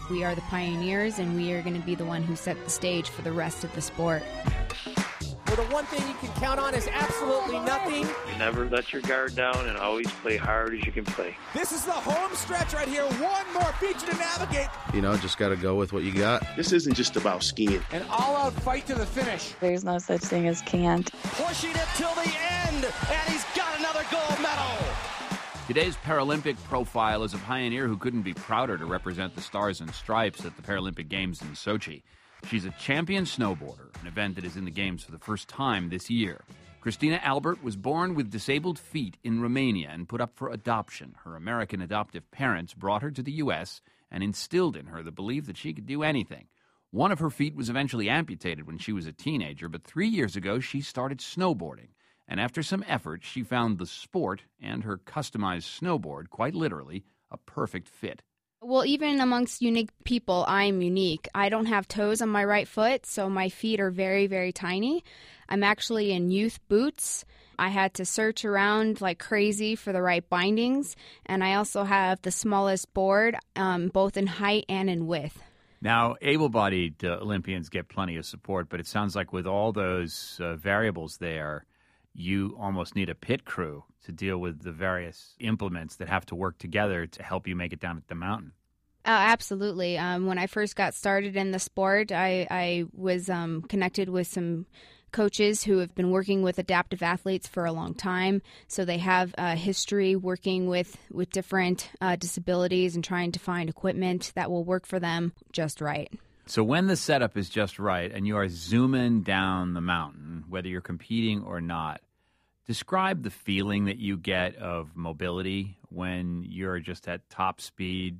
We are the pioneers, and we are going to be the one who set the stage for the rest of the sport. Well, the one thing you can count on is absolutely nothing. You never let your guard down and always play hard as you can play. This is the home stretch right here. One more feature to navigate. You know, just got to go with what you got. This isn't just about skiing. An all-out fight to the finish. There's no such thing as can't. Pushing it till the end, and he's got another gold medal. Today's Paralympic profile is a pioneer who couldn't be prouder to represent the Stars and Stripes at the Paralympic Games in Sochi. She's a champion snowboarder, an event that is in the Games for the first time this year. Christina Albert was born with disabled feet in Romania and put up for adoption. Her American adoptive parents brought her to the U.S. and instilled in her the belief that she could do anything. One of her feet was eventually amputated when she was a teenager, but 3 years ago she started snowboarding. And after some effort, she found the sport and her customized snowboard, quite literally, a perfect fit. Well, even amongst unique people, I'm unique. I don't have toes on my right foot, so my feet are very, very tiny. I'm actually in youth boots. I had to search around like crazy for the right bindings, and I also have the smallest board, both in height and in width. Now, able-bodied Olympians get plenty of support, but it sounds like with all those variables there, you almost need a pit crew to deal with the various implements that have to work together to help you make it down at the mountain. Absolutely. When I first got started in the sport, I was connected with some coaches who have been working with adaptive athletes for a long time. So they have a history working with different disabilities and trying to find equipment that will work for them just right. So when the setup is just right and you are zooming down the mountain, whether you're competing or not, describe the feeling that you get of mobility when you're just at top speed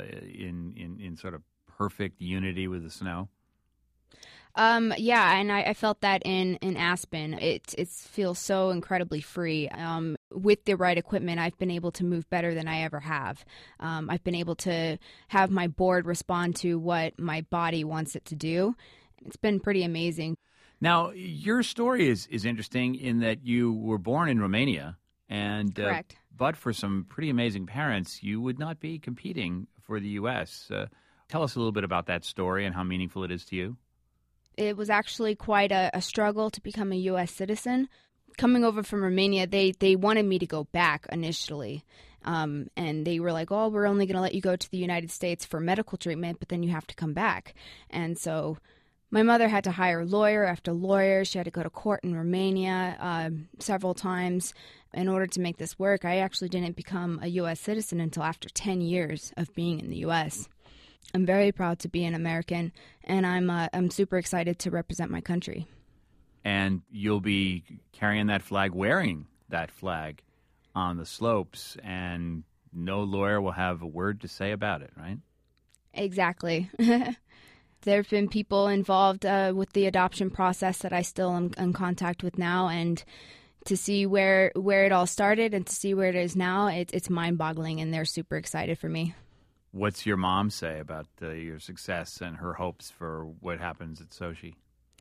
in sort of perfect unity with the snow. Yeah, and I felt that in Aspen. It feels so incredibly free. With the right equipment, I've been able to move better than I ever have. I've been able to have my board respond to what my body wants it to do. It's been pretty amazing. Now, your story is interesting in that you were born in Romania, and correct. But for some pretty amazing parents, you would not be competing for the U.S. Tell us a little bit about that story and how meaningful it is to you. It was actually quite a struggle to become a U.S. citizen. Coming over from Romania, they wanted me to go back initially. And they were like, oh, we're only going to let you go to the United States for medical treatment, but then you have to come back. And so my mother had to hire lawyer after lawyer. She had to go to court in Romania several times in order to make this work. I actually didn't become a U.S. citizen until after 10 years of being in the U.S. I'm very proud to be an American, and I'm super excited to represent my country. And you'll be carrying that flag, wearing that flag on the slopes, and no lawyer will have a word to say about it, right? Exactly. There have been people involved with the adoption process that I still am in contact with now, and to see where it all started and to see where it is now, it's mind-boggling, and they're super excited for me. What's your mom say about your success and her hopes for what happens at Sochi?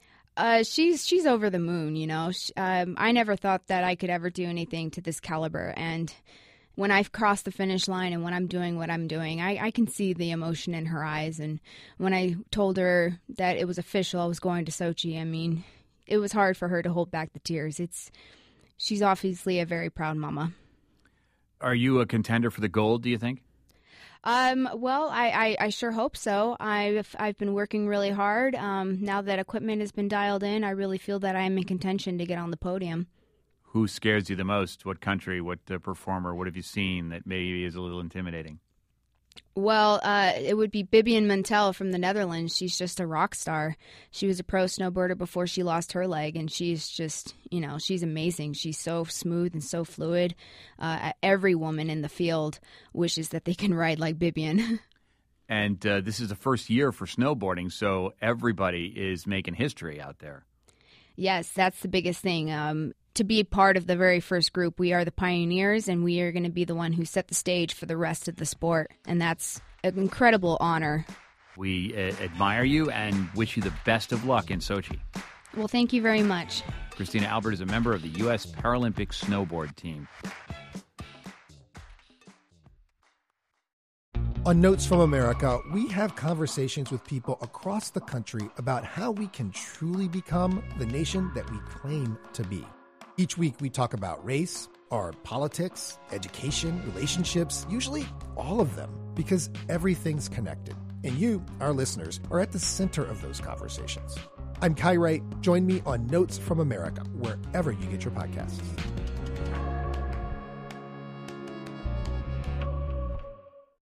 She's over the moon, you know. I never thought that I could ever do anything to this caliber, and when I've crossed the finish line and when I'm doing what I'm doing, I can see the emotion in her eyes. And when I told her that it was official, I was going to Sochi, I mean, it was hard for her to hold back the tears. She's obviously a very proud mama. Are you a contender for the gold, do you think? Well, I sure hope so. I've been working really hard. Now that equipment has been dialed in, I really feel that I am in contention to get on the podium. Who scares you the most? What country? What performer? What have you seen that maybe is a little intimidating? Well, it would be Bibian Muntel from the Netherlands. She's just a rock star. She was a pro snowboarder before she lost her leg, and she's just, she's amazing. She's so smooth and so fluid. Every woman in the field wishes that they can ride like Bibian. And this is the first year for snowboarding, so everybody is making history out there. Yes, that's the biggest thing. To be part of the very first group, we are the pioneers, and we are going to be the one who set the stage for the rest of the sport, and that's an incredible honor. We admire you and wish you the best of luck in Sochi. Well, thank you very much. Christina Albert is a member of the U.S. Paralympic snowboard team. On Notes from America, we have conversations with people across the country about how we can truly become the nation that we claim to be. Each week, we talk about race, our politics, education, relationships, usually all of them, because everything's connected. And you, our listeners, are at the center of those conversations. I'm Kai Wright. Join me on Notes from America, wherever you get your podcasts.